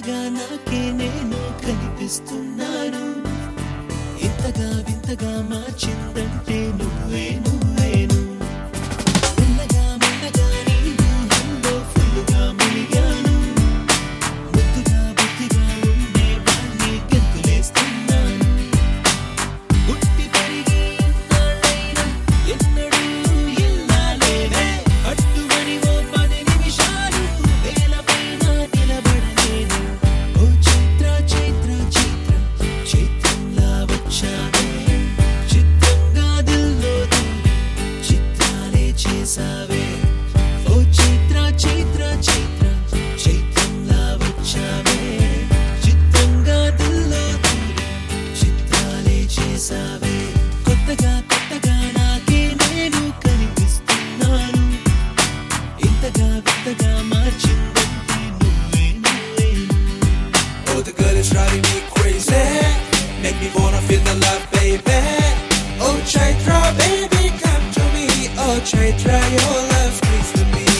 కొత్తగా నాకే నేను కనిపిస్తున్నాను. ఇంతగా వింతగా మార్చిందంటే నువ్వే నువ్వేను. మెల్లగా మెల్లగా నీ ఊహల్లో ఫుల్లుగా మునిగాను. ముద్దుగా బుద్ధిగా ఉండే వాణ్ణి గెంతులేస్తున్నాను. పుట్టి పెరిగి ఇన్నాళ్ళైనా ఎన్నడూ ఇలా లేనే. అడ్డుమని ఓ 10 నిమిషాలు వేలపైన నిలబడలేను. ఓ చైత్ర చైత్ర చైత్ర చైత్రంలా వచ్చావే. చిత్రంగా దిల్లో దూరి చిత్రాలే చేసావే. ఓ చైత్ర చైత్ర చైత్ర చైత్రంలా వచ్చావే. చిత్రంగా దిల్లో దూరి చిత్రాలే చేసావే. కొత్తగా కొత్తగా నాకే నేను కనిపిస్తున్నాను. ఇంతగా వింతగా మార్చిందంటే నువ్వే నువ్వేను. Oh, the girl is driving me crazy. Make me wanna feel the love, baby. Oh, Chaitra, baby, come to me. Oh, Chaitra, your love speaks to me.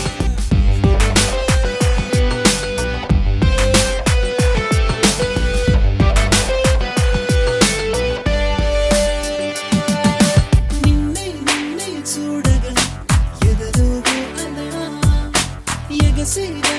నిన్నే నిన్నే చూడగా ఎదలోగో అలా ఎగసి